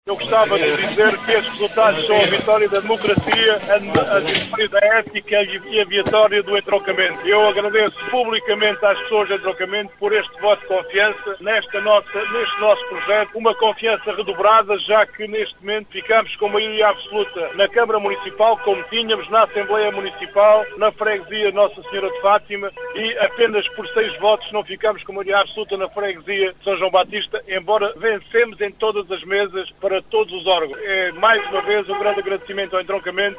Eu gostava de dizer que estes resultados são a vitória da democracia, a vitória da ética e a vitória do entroncamento. Eu agradeço publicamente às pessoas do entroncamento por este voto de confiança neste nosso projeto, uma confiança redobrada, já que neste momento ficamos com maioria absoluta na Câmara Municipal, como tínhamos na Assembleia Municipal, na freguesia Nossa Senhora de Fátima, e apenas por 6 votos não ficamos com maioria absoluta na freguesia de São João Batista, embora vencemos em todas as mesas para todos os órgãos. É mais uma vez um grande agradecimento ao entroncamento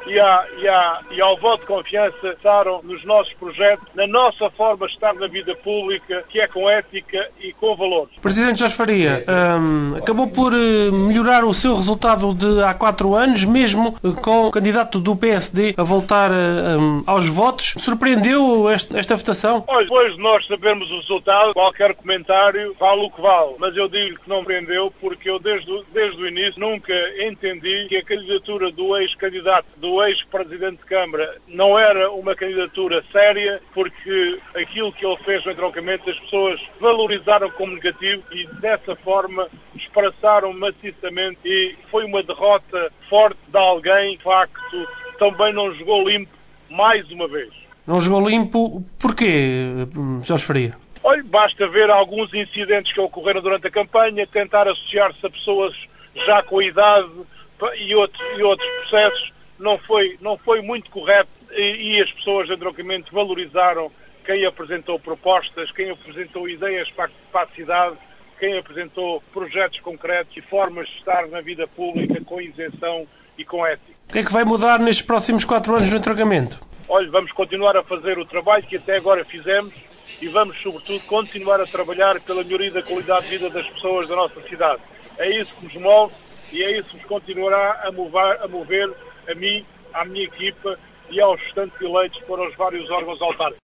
e ao voto de confiança que estaram nos nossos projetos, na nossa forma de estar na vida pública, que é com ética e com valores. Presidente Jorge Faria, acabou por melhorar o seu resultado de há 4 anos, mesmo com o candidato do PSD a voltar aos votos. Surpreendeu esta votação? Olha, depois de nós sabermos o resultado, qualquer comentário vale o que vale, mas eu digo que não surpreendeu porque eu desde o início nunca entendi que a candidatura do ex-candidato, do ex-presidente de Câmara, não era uma candidatura séria, porque aquilo que ele fez no entroncamento as pessoas valorizaram como negativo e dessa forma expressaram maciçamente, e foi uma derrota forte de alguém, de facto, também não jogou limpo mais uma vez. Não jogou limpo porquê, Jorge Faria? Olha, basta ver alguns incidentes que ocorreram durante a campanha, tentar associar-se a pessoas já com a idade e outros processos, não foi muito correto, e as pessoas de entroncamento valorizaram quem apresentou propostas, quem apresentou ideias para a cidade, quem apresentou projetos concretos e formas de estar na vida pública com isenção e com ética. O que é que vai mudar nestes próximos 4 anos no entroncamento? Olha, vamos continuar a fazer o trabalho que até agora fizemos e vamos, sobretudo, continuar a trabalhar pela melhoria da qualidade de vida das pessoas da nossa cidade. É isso que nos move e é isso que nos continuará a mover a mim, à minha equipa e aos restantes eleitos para os vários órgãos autárquicos.